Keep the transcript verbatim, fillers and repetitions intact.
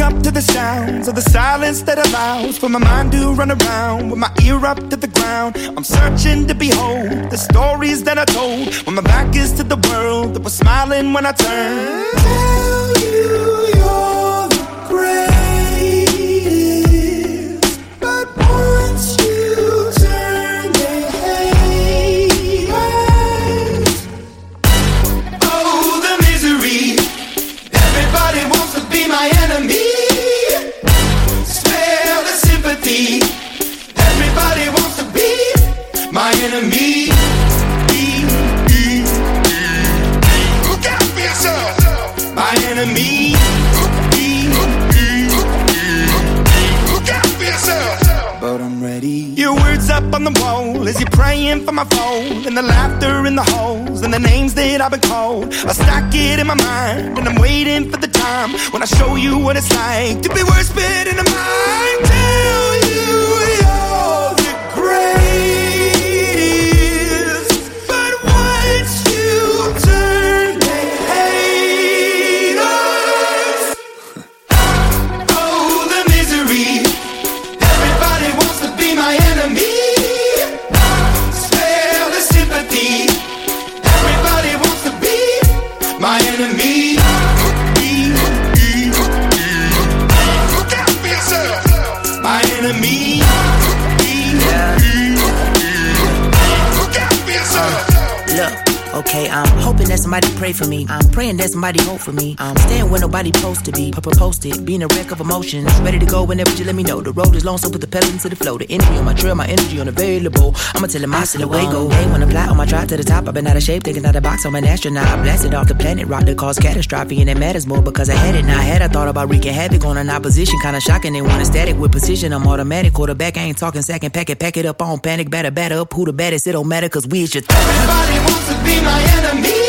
up to the sounds of the silence that allows for my mind to run around with my ear up to the ground. I'm searching to behold the stories that I told when my back is to the world that was smiling when I turned. Tell you you're the greatest, but once you turn they hate us. Oh, the misery. Everybody wants to be my enemy. Spare the sympathy. Everybody wants to be my enemy. Look out for yourself. My enemy. Look out for yourself. But I'm ready. Your words up on the wall as you're praying for my phone, and the laughter in the holes and the names that I've been called. I stack it in my mind and I'm waiting for the time when I show you what it's like to be worse fit in the mind. Tell you you're the greatest, but once you turn they hate us. Oh, the misery. Everybody wants to be my enemy. Spare the sympathy. Everybody wants to be my enemy. Look out for yourself. My enemy. Look out for yourself. Look. Okay, I'm hoping that somebody pray for me. I'm praying that somebody hope for me. I'm staying where nobody's supposed to be. Posted, being a wreck of emotions. Ready to go whenever you let me know. The road is long, so put the pedal into the flow. The energy on my trail, my energy unavailable. I'ma tell him I still away go. Hey, when I fly on my drive to the top, I've been out of shape, thinking out of the box. I'm an astronaut. I blasted off the planet, rock that caused catastrophe, and it matters more because I had it. Now I had I thought about wreaking havoc on an opposition, kinda shocking. They want a static with precision. I'm automatic, quarterback. I ain't talking second pack it, pack it up on panic, batter, batter up. Who the baddest? It don't matter, cause we is your th- Everybody wants to be my enemy.